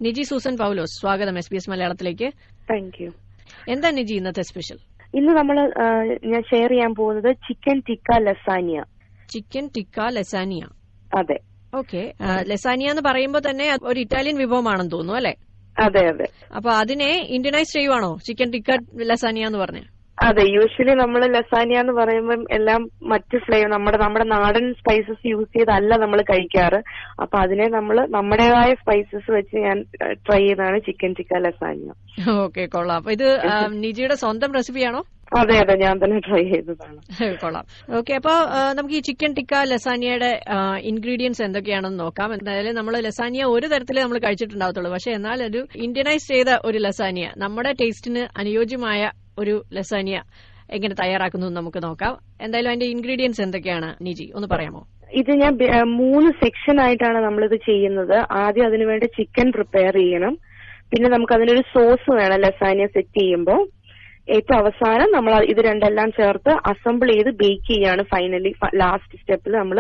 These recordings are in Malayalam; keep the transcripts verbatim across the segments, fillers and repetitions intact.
നിജി സൂസൻ പൗലോസ്, സ്വാഗതം എസ് ബി എസ് മലയാളത്തിലേക്ക്. Thank you. എന്താ നിജി ഇന്നത്തെ സ്പെഷ്യൽ? ഇന്ന് നമ്മൾ ഞാൻ ഷെയർ ചെയ്യാൻ പോകുന്നത് chicken tikka lasagna. Chicken tikka lasagna. അതെ. ഓക്കെ. ലസാനിയ എന്ന് പറയുമ്പോൾ തന്നെ ഒരു ഇറ്റാലിയൻ വിഭവമാണെന്ന് തോന്നുന്നു അല്ലെ? അതെ അതെ. അപ്പൊ അതിനെ ഇന്ത്യനൈസ് ചെയ്യുവാണോ ചിക്കൻ ടിക്ക ലസാനിയ എന്ന് പറഞ്ഞ? അതെ, യൂഷ്വലി നമ്മൾ ലസാനിയ എന്ന് പറയുമ്പോൾ എല്ലാം മറ്റ് ഫ്ലേവർ നമ്മുടെ നമ്മുടെ നാടൻ സ്പൈസസ് യൂസ് ചെയ്തല്ല നമ്മൾ കഴിക്കാറ്. അപ്പൊ അതിനെ നമ്മൾ നമ്മുടേതായ സ്പൈസസ് വെച്ച് ഞാൻ ട്രൈ ചെയ്തതാണ് ചിക്കൻ ടിക്ക ലസാനിയ. ഓക്കെ, കൊള്ളാം. അപ്പൊ ഇത് നിജിയുടെ സ്വന്തം റെസിപ്പിയാണോ? അതെ അതെ, ഞാൻ തന്നെ ട്രൈ ചെയ്തതാണ്. കൊള്ളാം. ഓക്കെ, അപ്പൊ നമുക്ക് ഈ ചിക്കൻ ടിക്ക ലസാനിയയുടെ ഇൻഗ്രീഡിയൻസ് എന്തൊക്കെയാണെന്ന് നോക്കാം. എന്തായാലും നമ്മൾ ലസാനിയ ഒരു തരത്തിലേ നമ്മൾ കഴിച്ചിട്ടുണ്ടാവത്തുള്ളൂ. പക്ഷെ എന്നാൽ ഒരു ഇന്ത്യനൈസ് ചെയ്ത ഒരു ലസാനിയ, നമ്മുടെ ടേസ്റ്റിന് അനുയോജ്യമായ ഒരു ലസാനിയ എങ്ങനെ തയ്യാറാക്കുന്നു നമുക്ക് നോക്കാം. എന്തായാലും അതിന്റെ ഇൻഗ്രീഡിയൻസ് എന്തൊക്കെയാണ് നിജി ഒന്ന് പറയാമോ? ഇത് ഞാൻ മൂന്ന് സെക്ഷൻ ആയിട്ടാണ് നമ്മളിത് ചെയ്യുന്നത്. ആദ്യം അതിനുവേണ്ടി ചിക്കൻ പ്രിപ്പയർ ചെയ്യണം. പിന്നെ നമുക്ക് അതിനൊരു സോസ് വേണം ലസാനിയ സെറ്റ് ചെയ്യുമ്പോൾ. ഏറ്റവും അവസാനം നമ്മൾ ഇത് രണ്ടെല്ലാം ചേർത്ത് അസംബിൾ ചെയ്ത് ബേക്ക് ചെയ്യാണ് ഫൈനലി ലാസ്റ്റ് സ്റ്റെപ്പിൽ നമ്മൾ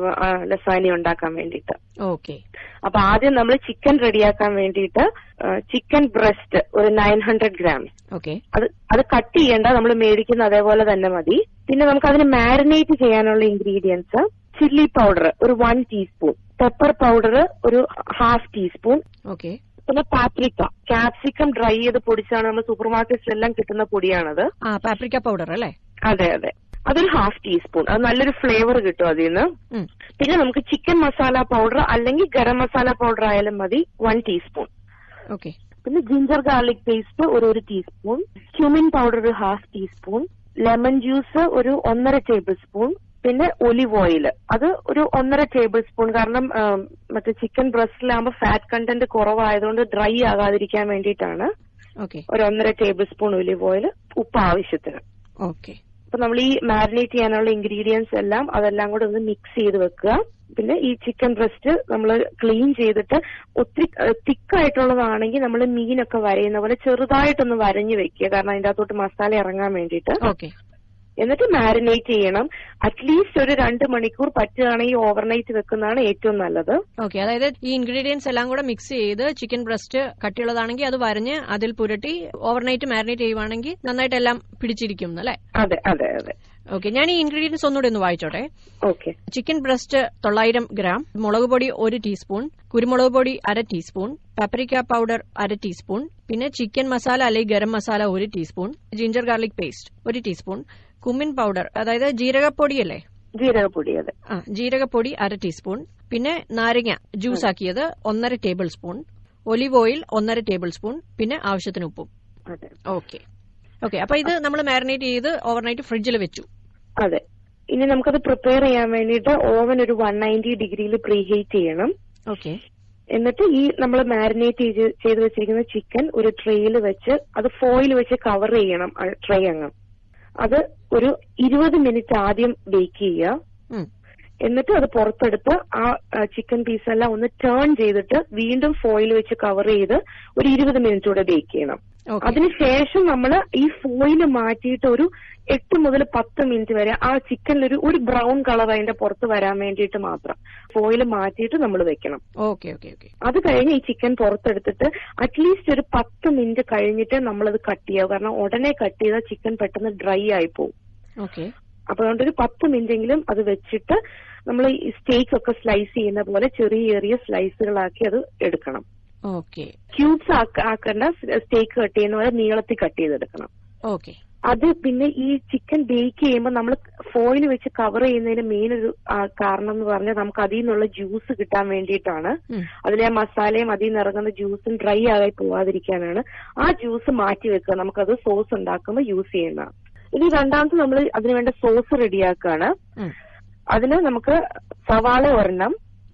ലസാനിയ ഉണ്ടാക്കാൻ വേണ്ടിയിട്ട്. ഓക്കെ. അപ്പൊ ആദ്യം നമ്മൾ ചിക്കൻ റെഡിയാക്കാൻ വേണ്ടിയിട്ട് ചിക്കൻ ബ്രസ്റ്റ് ഒരു നയൻ ഹൺഡ്രഡ് ഗ്രാംസ്. ഓക്കെ. അത് അത് കട്ട് ചെയ്യേണ്ട, നമ്മൾ മേടിക്കുന്ന അതേപോലെ തന്നെ മതി. പിന്നെ നമുക്ക് അതിന് മാരിനേറ്റ് ചെയ്യാനുള്ള ഇൻഗ്രീഡിയൻസ് ചില്ലി പൗഡർ ഒരു വൺ ടീസ്പൂൺ, പെപ്പർ പൗഡർ ഒരു ഹാഫ് ടീസ്പൂൺ. ഓക്കെ. പിന്നെ പാപ്രിക്ക, ക്യാപ്സിക്കം ഡ്രൈ ചെയ്ത് പൊടിച്ചാണ് നമ്മൾ സൂപ്പർ മാർക്കറ്റ്സിലെല്ലാം കിട്ടുന്ന പൊടിയാണത്. ആ, പാപ്രിക്ക പൗഡർ അല്ലേ? അതെ അതെ, അതൊരു ഹാഫ് ടീസ്പൂൺ. അത് നല്ലൊരു ഫ്ലേവർ കിട്ടും അതിൽ നിന്ന്. പിന്നെ നമുക്ക് ചിക്കൻ മസാല പൗഡർ അല്ലെങ്കിൽ ഗരം മസാല പൗഡർ ആയാലും മതി, വൺ ടീസ്പൂൺ. ഓക്കെ. പിന്നെ ജിഞ്ചർ ഗാർലിക് പേസ്റ്റ് ഒരു ഒരു ടീസ്പൂൺ, ക്യൂമിൻ പൗഡർ ഒരു ഹാഫ് ടീസ്പൂൺ, ലെമൺ ജ്യൂസ് ഒരു ഒന്നര ടേബിൾ സ്പൂൺ, പിന്നെ ഒലിവ് ഓയിൽ അത് ഒരു ഒന്നര ടേബിൾ സ്പൂൺ. കാരണം മറ്റേ ചിക്കൻ ബ്രസ്റ്റിലാകുമ്പോൾ ഫാറ്റ് കണ്ടന്റ് കുറവായതുകൊണ്ട് ഡ്രൈ ആകാതിരിക്കാൻ വേണ്ടിയിട്ടാണ്. ഒരു ഒന്നര ടേബിൾ സ്പൂൺ ഒലിവ് ഓയിൽ, ഉപ്പ് ആവശ്യത്തിന്. ഓക്കെ. അപ്പൊ നമ്മൾ ഈ മാരിനേറ്റ് ചെയ്യാനുള്ള ഇൻഗ്രീഡിയൻസ് എല്ലാം അതെല്ലാം കൂടെ ഒന്ന് മിക്സ് ചെയ്ത് വെക്കുക. പിന്നെ ഈ ചിക്കൻ ബ്രസ്റ്റ് നമ്മൾ ക്ലീൻ ചെയ്തിട്ട് ഒത്തിരി തിക്കായിട്ടുള്ളതാണെങ്കിൽ നമ്മൾ മീനൊക്കെ വരയുന്ന പോലെ ചെറുതായിട്ടൊന്ന് വരഞ്ഞു വെക്കുക, കാരണം അതിന്റെ അകത്തോട്ട് മസാല ഇറങ്ങാൻ വേണ്ടിയിട്ട്. ഓക്കെ. എന്നിട്ട് മാരിനേറ്റ് ചെയ്യണം. അറ്റ്ലീസ്റ്റ് ഒരു രണ്ട് മണിക്കൂർ പറ്റുകയാണെങ്കിൽ ഓവർനൈറ്റ് വെക്കുന്നതാണ് ഏറ്റവും നല്ലത്. ഓക്കെ. അതായത് ഈ ഇൻഗ്രീഡിയൻസ് എല്ലാം കൂടെ മിക്സ് ചെയ്ത് ചിക്കൻ ബ്രസ്റ്റ് കട്ടിയുള്ളതാണെങ്കിൽ അത് വരഞ്ഞ് അതിൽ പുരട്ടി ഓവർനൈറ്റ് മാരിനേറ്റ് ചെയ്യുവാണെങ്കിൽ നന്നായിട്ട് എല്ലാം പിടിച്ചിരിക്കും അല്ലേ? അതെ അതെ അതെ. ഓക്കെ, ഞാൻ ഈ ഇൻഗ്രീഡിയൻസ് ഒന്നുകൂടി ഒന്ന് വായിച്ചോട്ടെ. ഓക്കെ. ചിക്കൻ ബ്രസ്റ്റ് തൊള്ളായിരം ഗ്രാം, മുളക് പൊടി ഒരു ടീസ്പൂൺ, കുരുമുളക് പൊടി അര ടീസ്പൂൺ, പാപ്രിക്ക പൗഡർ അര ടീസ്പൂൺ, പിന്നെ ചിക്കൻ മസാല അല്ലെങ്കിൽ ഗരം മസാല ഒരു ടീസ്പൂൺ, ജിഞ്ചർ ഗാർലിക് പേസ്റ്റ് ഒരു ടീസ്പൂൺ, കുമിൻ പൗഡർ അതായത് ജീരകപ്പൊടിയല്ലേ? ജീരകപ്പൊടി. അതെ. ആ, ജീരകപ്പൊടി അര ടീസ്പൂൺ, പിന്നെ നാരങ്ങ ജ്യൂസ് ആക്കിയത് ഒന്നര ടേബിൾ സ്പൂൺ, ഒലിവ് ഓയിൽ ഒന്നര ടേബിൾ സ്പൂൺ, പിന്നെ ആവശ്യത്തിന് ഉപ്പും. ഓക്കെ. ഓക്കെ, അപ്പൊ ഇത് നമ്മൾ മാരിനേറ്റ് ചെയ്ത് ഓവർനൈറ്റ് ഫ്രിഡ്ജിൽ വെച്ചു. അതെ. ഇനി നമുക്കത് പ്രിപ്പയർ ചെയ്യാൻ വേണ്ടിയിട്ട് ഓവൻ ഒരു വൺ നയൻറ്റി ഡിഗ്രിയിൽ പ്രീ ഹീറ്റ് ചെയ്യണം. ഓക്കെ. എന്നിട്ട് ഈ നമ്മൾ മാരിനേറ്റ് ചെയ്ത് വെച്ചിരിക്കുന്ന ചിക്കൻ ഒരു ട്രേയിൽ വെച്ച് അത് ഫോയിൽ വെച്ച് കവർ ചെയ്യണം. ട്രേ അങ്ങ് അത് ഒരു ഇരുപത് മിനിറ്റ് ആദ്യം ബേക്ക് ചെയ്യുക. എന്നിട്ട് അത് പുറത്തെടുത്ത് ആ ചിക്കൻ പീസെല്ലാം ഒന്ന് ടേൺ ചെയ്തിട്ട് വീണ്ടും ഫോയിൽ വെച്ച് കവർ ചെയ്ത് ഒരു ഇരുപത് മിനിറ്റ് കൂടെ ബേക്ക് ചെയ്യണം. അതിനുശേഷം നമ്മൾ ഈ ഫോയിൽ മാറ്റിയിട്ട് ഒരു എട്ട് മുതൽ പത്ത് മിനിറ്റ് വരെ ആ ചിക്കനിലൊരു ഒരു ബ്രൗൺ കളർ അതിന്റെ പുറത്ത് വരാൻ വേണ്ടിയിട്ട് മാത്രം ഫോയിൽ മാറ്റിയിട്ട് നമ്മൾ വെക്കണം. Okay okay okay. അത് കഴിഞ്ഞ് ഈ ചിക്കൻ പുറത്തെടുത്തിട്ട് അറ്റ്ലീസ്റ്റ് ഒരു പത്ത് മിനിറ്റ് കഴിഞ്ഞിട്ട് നമ്മളത് കട്ട് ചെയ്യാവും. കാരണം ഉടനെ കട്ട് ചെയ്താൽ ചിക്കൻ പെട്ടെന്ന് ഡ്രൈ ആയി പോകും. ഓക്കെ. അപ്പൊ അതുകൊണ്ട് ഒരു പത്ത് മിനിറ്റ് എങ്കിലും അത് വെച്ചിട്ട് നമ്മൾ ഈ സ്റ്റേക്ക് ഒക്കെ സ്ലൈസ് ചെയ്യുന്ന പോലെ ചെറിയ ചെറിയ സ്ലൈസുകളാക്കി അത് എടുക്കണം. ഓക്കെ. ക്യൂബ്സ് ആക്കേണ്ട, സ്റ്റേക്ക് കട്ട് ചെയ്യുന്ന പോലെ നീളത്തിൽ കട്ട് ചെയ്തെടുക്കണം. ഓക്കെ. അത് പിന്നെ ഈ ചിക്കൻ ബേക്ക് ചെയ്യുമ്പോൾ നമ്മൾ ഫോയിൽ വെച്ച് കവർ ചെയ്യുന്നതിന് മെയിൻ ഒരു കാരണം എന്ന് പറഞ്ഞാൽ നമുക്ക് അതിൽ നിന്നുള്ള ജ്യൂസ് കിട്ടാൻ വേണ്ടിയിട്ടാണ്. അതിലെ മസാലയും അതിൽ നിന്ന് ഇറങ്ങുന്ന ജ്യൂസും ഡ്രൈ ആയി പോവാതിരിക്കാനാണ്. ആ ജ്യൂസ് മാറ്റി വെക്കുക, നമുക്കത് സോസ് ഉണ്ടാക്കുമ്പോൾ യൂസ് ചെയ്യുന്നതാണ്. ഇനി രണ്ടാമത് നമ്മൾ അതിനുവേണ്ട സോസ് റെഡിയാക്കാണ്. അതിന് നമുക്ക് സവാള ഒരെണ്ണം,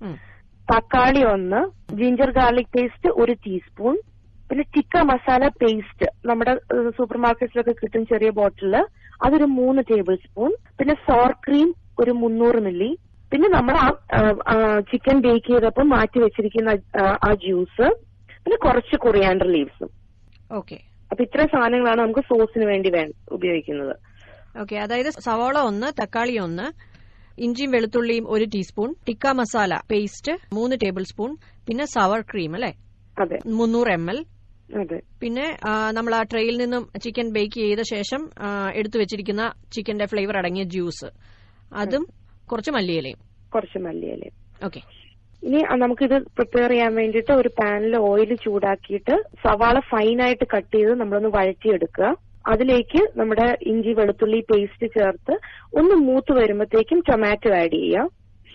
തക്കാളി ഒന്ന്, ജിഞ്ചർ ഗാർലിക് പേസ്റ്റ് ഒരു ടീസ്പൂൺ, പിന്നെ ടിക്ക മസാല പേസ്റ്റ് നമ്മുടെ സൂപ്പർ മാർക്കറ്റിലൊക്കെ കിട്ടും ചെറിയ ബോട്ടില്, അതൊരു മൂന്ന് ടേബിൾ സ്പൂൺ, പിന്നെ സോർ ക്രീം ഒരു മുന്നൂറ് മില്ലി, പിന്നെ നമ്മൾ ആ ചിക്കൻ ബേക്ക് ചെയ്തപ്പോൾ മാറ്റി വെച്ചിരിക്കുന്ന ആ ജ്യൂസ്, പിന്നെ കുറച്ച് കൊറിയാൻഡർ ലീവ്സും. ഓക്കെ. അപ്പൊ ഇത്ര സാധനങ്ങളാണ് നമുക്ക് സോസിന് വേണ്ടി ഉപയോഗിക്കുന്നത്. ഓക്കെ. അതായത് സവാള ഒന്ന്, തക്കാളി ഒന്ന്, ഇഞ്ചിയും വെളുത്തുള്ളിയും ഒരു ടീസ്പൂൺ, ടിക്ക മസാല പേസ്റ്റ് മൂന്ന് ടേബിൾ സ്പൂൺ, പിന്നെ സവർ ക്രീം അല്ലേ? അതെ. മുന്നൂറ് എം എൽ. അതെ. പിന്നെ നമ്മൾ ആ ട്രേയിൽ നിന്നും ചിക്കൻ ബേക്ക് ചെയ്ത ശേഷം എടുത്തു വെച്ചിരിക്കുന്ന ചിക്കന്റെ ഫ്ലേവർ അടങ്ങിയ ജ്യൂസ്, അതും കുറച്ച് മല്ലിയിലയും. കുറച്ച് മല്ലിയിലയും. ഓക്കെ. ഇനി നമുക്കിത് പ്രിപ്പയർ ചെയ്യാൻ വേണ്ടിയിട്ട് ഒരു പാനിൽ ഓയിൽ ചൂടാക്കിയിട്ട് സവാള ഫൈനായിട്ട് കട്ട് ചെയ്ത് നമ്മളൊന്ന് വഴറ്റിയെടുക്കുക. അതിലേക്ക് നമ്മുടെ ഇഞ്ചി വെളുത്തുള്ളി പേസ്റ്റ് ചേർത്ത് ഒന്ന് മൂത്ത് വരുമ്പോഴത്തേക്കും ടൊമാറ്റോ ആഡ് ചെയ്യാം.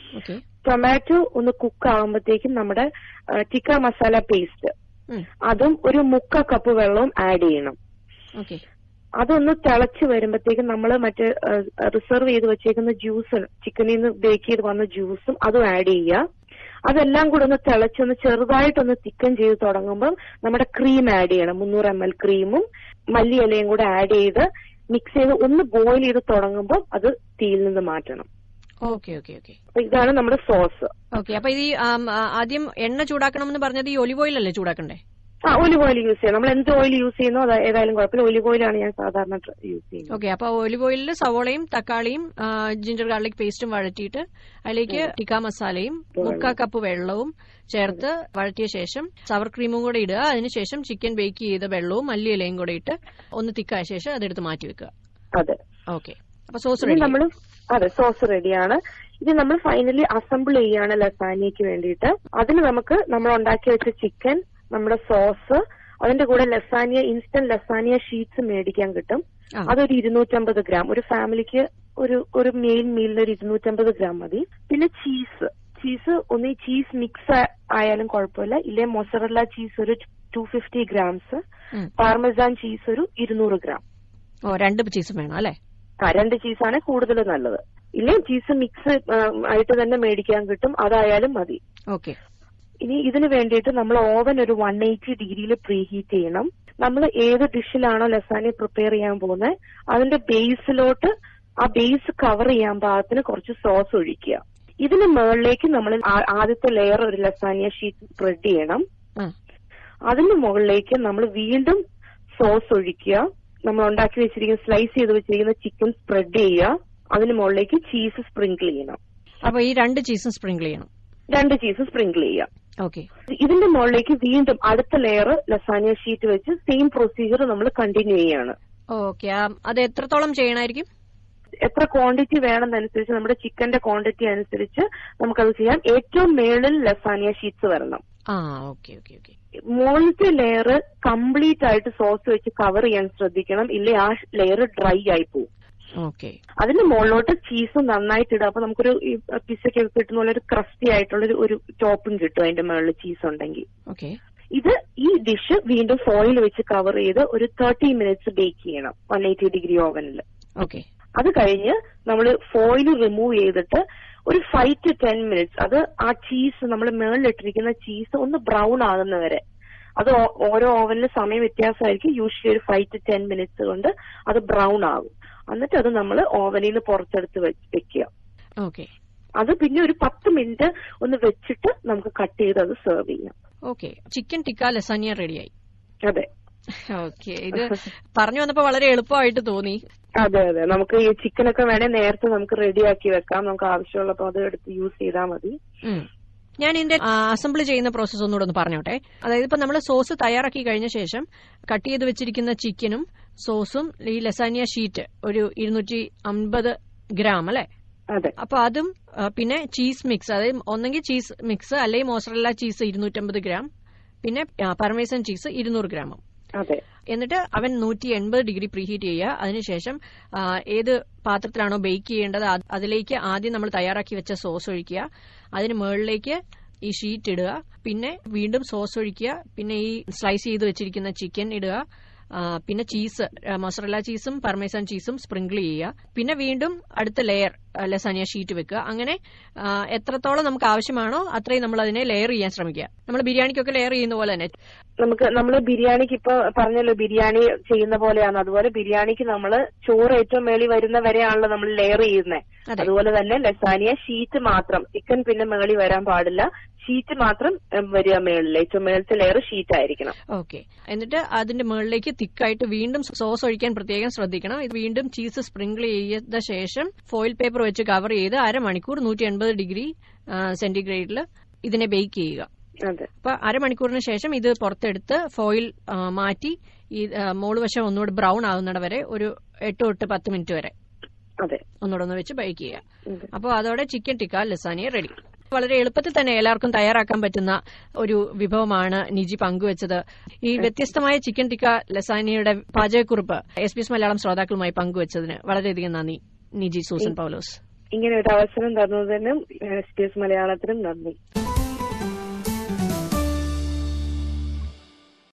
ടൊമാറ്റോ ഒന്ന് കുക്ക് ആകുമ്പോഴത്തേക്കും നമ്മുടെ ടിക്ക മസാല പേസ്റ്റ് അതും ഒരു മുക്കാൽ കപ്പ് വെള്ളവും ആഡ് ചെയ്യണം. അതൊന്ന് തിളച്ച് വരുമ്പോഴത്തേക്കും നമ്മൾ മറ്റേ റിസർവ് ചെയ്ത് വെച്ചേക്കുന്ന ജ്യൂസ്, ചിക്കനിൽ നിന്ന് ബേക്ക് ചെയ്ത് വന്ന ജ്യൂസും അതും ആഡ് ചെയ്യുക. അതെല്ലാം കൂടെ ഒന്ന് തിളച്ചൊന്ന് ചെറുതായിട്ടൊന്ന് തിക്കൻ ചെയ്ത് തുടങ്ങുമ്പോൾ നമ്മുടെ ക്രീം ആഡ് ചെയ്യണം. മുന്നൂറ് എം എൽ ക്രീമും മല്ലിയിലയും കൂടെ ആഡ് ചെയ്ത് മിക്സ് ചെയ്ത് ഒന്ന് ബോയിൽ ചെയ്ത് തുടങ്ങുമ്പോൾ അത് തീയിൽ നിന്ന് മാറ്റണം. Okay okay okay. അപ്പൊ ഇതാണ് നമ്മുടെ സോസ്. ഓക്കെ. അപ്പൊ ഇത് ആദ്യം എണ്ണ ചൂടാക്കണമെന്ന് പറഞ്ഞത് ഈ ഒലിവ് ഓയിൽ അല്ലേ ചൂടാക്കണ്ടേ? ആ, ഒലിവ് ഓയിൽ യൂസ് ചെയ്യാം. നമ്മൾ എന്ത് ഓയിൽ യൂസ് ചെയ്യുന്നോ അത് ഏതായാലും കുഴപ്പമില്ല. ഒലിവ് ഓയിലാണ് ഞാൻ സാധാരണ യൂസ് ചെയ്യുന്നത്. ഓക്കെ. അപ്പൊ ഒലിവ് ഓയിലിൽ സവോളയും തക്കാളിയും ജിഞ്ചർ ഗാർലിക് പേസ്റ്റും വഴറ്റിയിട്ട് അതിലേക്ക് ടിക്ക മസാലയും മുക്കാൽ കപ്പ് വെള്ളവും ചേർത്ത് വഴറ്റിയ ശേഷം സവർ ക്രീമും കൂടെ ഇടുക. അതിനുശേഷം ചിക്കൻ ബേക്ക് ചെയ്ത വെള്ളവും മല്ലിയിലയും കൂടെ ഇട്ട് ഒന്ന് തിക്കായ ശേഷം അതെടുത്ത് മാറ്റി വെക്കുക. അതെ. ഓക്കെ. അപ്പൊ സോസ് റെഡി. നമ്മൾ അതെ, സോസ് റെഡിയാണ്. ഇത് നമ്മൾ ഫൈനലി അസംബിൾ ചെയ്യാണ് ലസാനിയക്ക് വേണ്ടിയിട്ട്. അതിന് നമുക്ക് നമ്മൾ ഉണ്ടാക്കി വെച്ച ചിക്കൻ, നമ്മുടെ സോസ്, അതിന്റെ കൂടെ ലസാനിയ ഇൻസ്റ്റന്റ് ലസാനിയ ഷീറ്റ്സ് മേടിക്കാൻ കിട്ടും. അതൊരു ഇരുന്നൂറ്റമ്പത് ഗ്രാം. ഒരു ഫാമിലിക്ക് ഒരു ഒരു മെയിൻ മീലിന് ഒരു ഇരുന്നൂറ്റമ്പത് ഗ്രാം മതി. പിന്നെ ചീസ് ചീസ് ഒന്ന് ചീസ് മിക്സ് ആയാലും കുഴപ്പമില്ല. ഇല്ലേ മൊസറല്ല ചീസ് ഒരു two fifty grams, parmesan cheese ഒരു ഇരുന്നൂറ് ഗ്രാം. ഓ, രണ്ട് ചീസ് വേണം അല്ലെ? ആ, രണ്ട് ചീസാണ് കൂടുതൽ നല്ലത്. ഇല്ലേ ചീസ് മിക്സ് ആയിട്ട് തന്നെ മേടിക്കാൻ കിട്ടും, അതായാലും മതി. ഓക്കെ. ഇനി ഇതിന് വേണ്ടിയിട്ട് നമ്മൾ ഓവൻ ഒരു വൺ എയ്റ്റി ഡിഗ്രിയിൽ പ്രീ ഹീറ്റ് ചെയ്യണം. നമ്മൾ ഏത് ഡിഷിലാണോ ലസാനിയ പ്രിപ്പയർ ചെയ്യാൻ പോകുന്നത് അതിന്റെ ബേസിലോട്ട് ആ ബേസ് കവർ ചെയ്യാൻ പാകത്തിന് കുറച്ച് സോസ് ഒഴിക്കുക. ഇതിന് മുകളിലേക്ക് നമ്മൾ ആദ്യത്തെ ലെയർ ഒരു ലസാനിയ ഷീറ്റ് സ്പ്രെഡ് ചെയ്യണം. അതിന് മുകളിലേക്ക് നമ്മൾ വീണ്ടും സോസ് ഒഴിക്കുക. നമ്മൾ ഉണ്ടാക്കി വെച്ചിരിക്കുന്ന സ്ലൈസ് ചെയ്ത് വെച്ചിരിക്കുന്ന ചിക്കൻ സ്പ്രെഡ് ചെയ്യുക. അതിന് മുകളിലേക്ക് ചീസ് സ്പ്രിങ്കിൾ ചെയ്യണം. അപ്പൊ ഈ രണ്ട് ചീസും സ്പ്രിങ്കിൾ ചെയ്യണം. രണ്ട് ചീസ് സ്പ്രിങ്കിൾ ചെയ്യാം. ഓക്കെ. ഇതിന്റെ മുകളിലേക്ക് വീണ്ടും അടുത്ത ലെയർ ലസാനിയ ഷീറ്റ് വെച്ച് സെയിം പ്രൊസീജിയർ നമ്മൾ കണ്ടിന്യൂ ചെയ്യാണ്. ഓക്കെ. അത് എത്രത്തോളം ചെയ്യണമായിരിക്കും? എത്ര ക്വാണ്ടിറ്റി വേണമെന്നനുസരിച്ച് നമ്മുടെ ചിക്കന്റെ ക്വാണ്ടിറ്റി അനുസരിച്ച് നമുക്കത് ചെയ്യാം. ഏറ്റവും മേളിൽ ലസാനിയ ഷീറ്റ്സ് വരണം. ആ, ഓക്കെ ഓക്കെ ഓക്കെ. മുകളിലത്തെ ലെയർ കംപ്ലീറ്റ് ആയിട്ട് സോസ് വെച്ച് കവർ ചെയ്യാൻ ശ്രദ്ധിക്കണം, ഇല്ലേ ആ ലെയർ ഡ്രൈ ആയി പോകും. ഓക്കെ. അതിന്റെ മുകളിലോട്ട് ചീസ് നന്നായിട്ട് ഇടുക. അപ്പൊ നമുക്കൊരു പിസ്സയ്ക്ക് കിട്ടുന്ന പോലെ ഒരു ക്രസ്റ്റി ആയിട്ടുള്ള ഒരു ടോപ്പും കിട്ടും അതിന്റെ മുകളിൽ ചീസ് ഉണ്ടെങ്കിൽ. ഓക്കെ. ഇത് ഈ ഡിഷ് വീണ്ടും ഫോയിൽ വെച്ച് കവർ ചെയ്ത് ഒരു തേർട്ടി മിനിറ്റ്സ് ബേക്ക് ചെയ്യണം വൺ എയ്റ്റി ഡിഗ്രി ഓവനിൽ. ഓക്കെ. അത് കഴിഞ്ഞ് നമ്മൾ ഫോയിൽ റിമൂവ് ചെയ്തിട്ട് ഒരു ഫൈവ് ടു ടെൻ മിനിറ്റ്സ് അത് ആ ചീസ് നമ്മൾ മുകളിലിട്ടിരിക്കുന്ന ചീസ് ഒന്ന് ബ്രൗൺ ആകുന്നവരെ, അത് ഓരോ ഓവനിൽ സമയം വ്യത്യാസമായിരിക്കും. യൂഷ്വലി ഒരു ഫൈവ് ടു ടെൻ മിനിറ്റ്സ് കൊണ്ട് അത് ബ്രൗൺ ആകും. എന്നിട്ട് അത് നമ്മൾ ഓവനിൽ നിന്ന് പുറത്തെടുത്ത് വെക്കുക. ഓക്കെ. അത് പിന്നെ ഒരു പത്ത് മിനിറ്റ് ഒന്ന് വെച്ചിട്ട് നമുക്ക് കട്ട് ചെയ്ത് അത് സെർവ് ചെയ്യാം. ഓക്കെ. ചിക്കൻ ടിക്ക ലസാനിയ റെഡിയായി. അതെ. ഓക്കെ. ഇത് പറഞ്ഞു വന്നപ്പോ വളരെ എളുപ്പമായിട്ട് തോന്നി. അതെ അതെ. നമുക്ക് ഈ ചിക്കനൊക്കെ വേണേ നേരത്തെ നമുക്ക് റെഡിയാക്കി വെക്കാം. നമുക്ക് ആവശ്യമുള്ളപ്പോ അത് എടുത്ത് യൂസ് ചെയ്താൽ മതി. ഞാൻ ഇതിന്റെ അസംബിൾ ചെയ്യുന്ന പ്രോസസ് ഒന്നുകൂടെ ഒന്ന് പറഞ്ഞോട്ടെ. അതായത് ഇപ്പൊ നമ്മൾ സോസ് തയ്യാറാക്കി കഴിഞ്ഞ ശേഷം കട്ട് ചെയ്ത് വെച്ചിരിക്കുന്ന ചിക്കനും സോസും ഈ ലസാനിയ ഷീറ്റ് ഒരു ഇരുന്നൂറ്റി അമ്പത് ഗ്രാം അല്ലെ? അതെ. അപ്പൊ അതും പിന്നെ ചീസ് മിക്സ്, അതായത് ഒന്നെങ്കിൽ ചീസ് മിക്സ് അല്ലെങ്കിൽ മോസറല്ല ചീസ് ഇരുന്നൂറ്റമ്പത് ഗ്രാം, പിന്നെ പർമേസൻ ചീസ് ഇരുന്നൂറ് ഗ്രാമും. അതെ. എന്നിട്ട് അവൻ നൂറ്റി എൺപത് ഡിഗ്രി പ്രീഹീറ്റ് ചെയ്യുക. അതിനുശേഷം ഏത് പാത്രത്തിലാണോ ബേക്ക് ചെയ്യേണ്ടത് അതിലേക്ക് ആദ്യം നമ്മൾ തയ്യാറാക്കി വെച്ച സോസ് ഒഴിക്കുക. അതിന് മുകളിലേക്ക് ഈ ഷീറ്റ് ഇടുക. പിന്നെ വീണ്ടും സോസ് ഒഴിക്കുക. പിന്നെ ഈ സ്ലൈസ് ചെയ്ത് വെച്ചിരിക്കുന്ന ചിക്കൻ ഇടുക. പിന്നെ ചീസ്, മൊസറല്ല ചീസും പർമേസൻ ചീസും സ്പ്രിങ്കിൾ ചെയ്യുക. പിന്നെ വീണ്ടും അടുത്ത ലെയർ ലസാനിയ ഷീറ്റ് വെക്കുക. അങ്ങനെ എത്രത്തോളം നമുക്ക് ആവശ്യമാണോ അത്രയും നമ്മൾ അതിനെ ലെയർ ചെയ്യാൻ ശ്രമിക്കുക. നമ്മൾ ബിരിയാണിക്കൊക്കെ ലെയർ ചെയ്യുന്ന പോലെ തന്നെ നമുക്ക് നമ്മൾ ബിരിയാണിക്ക് ഇപ്പൊ പറഞ്ഞല്ലോ ബിരിയാണി ചെയ്യുന്ന പോലെയാണ്. അതുപോലെ ബിരിയാണിക്ക് നമ്മൾ ചോറ് ഏറ്റവും മേളി വരുന്ന വരെയാണല്ലോ നമ്മൾ ലെയർ ചെയ്യുന്നത്. അതുപോലെ തന്നെ ലസാനിയ ഷീറ്റ് മാത്രം, ചിക്കൻ പിന്നെ മേളി വരാൻ പാടില്ല, ഷീറ്റ് മാത്രം വരിക മേളിൽ. ഏറ്റവും മേളത്തെ ലെയർ ഷീറ്റ് ആയിരിക്കണം. ഓക്കെ. എന്നിട്ട് അതിന്റെ മുകളിലേക്ക് തിക്കായിട്ട് വീണ്ടും സോസ് ഒഴിക്കാൻ പ്രത്യേകം ശ്രദ്ധിക്കണം. ഇത് വീണ്ടും ചീസ് സ്പ്രിങ്കിൾ ചെയ്ത ശേഷം ഫോയിൽ പേപ്പർ വെച്ച് കവർ ചെയ്ത് അരമണിക്കൂർ നൂറ്റി എൺപത് ഡിഗ്രി സെന്റിഗ്രേഡിൽ ഇതിനെ ബേക്ക് ചെയ്യുക. അപ്പൊ അരമണിക്കൂറിന് ശേഷം ഇത് പുറത്തെടുത്ത് ഫോയിൽ മാറ്റി ഈ മോള് വശം ഒന്നുകൂടി ബ്രൗൺ ആകുന്നിട വരെ ഒരു എട്ട് തൊട്ട് പത്ത് മിനിറ്റ് വരെ ഒന്നുകൂടെ ഒന്ന് വെച്ച് ബേക്ക് ചെയ്യുക. അപ്പോൾ അതോടെ ചിക്കൻ ടിക്ക ലസാനിയ റെഡി. വളരെ എളുപ്പത്തിൽ തന്നെ എല്ലാവർക്കും തയ്യാറാക്കാൻ പറ്റുന്ന ഒരു വിഭവമാണ് നിജി പങ്കുവച്ചത്. ഈ വ്യത്യസ്തമായ ചിക്കൻ ടിക്ക ലസാനിയയുടെ പാചകക്കുറിപ്പ് എസ് ബി എസ് മലയാളം ശ്രോതാക്കളുമായി പങ്കുവച്ചതിന് വളരെയധികം നന്ദി നിജി സൂസൻ പൗലോസ്. ഇങ്ങനെ ഒരു അവസരം തന്നതിനും എസ് ബി എസ് മലയാളത്തിനും നന്ദി.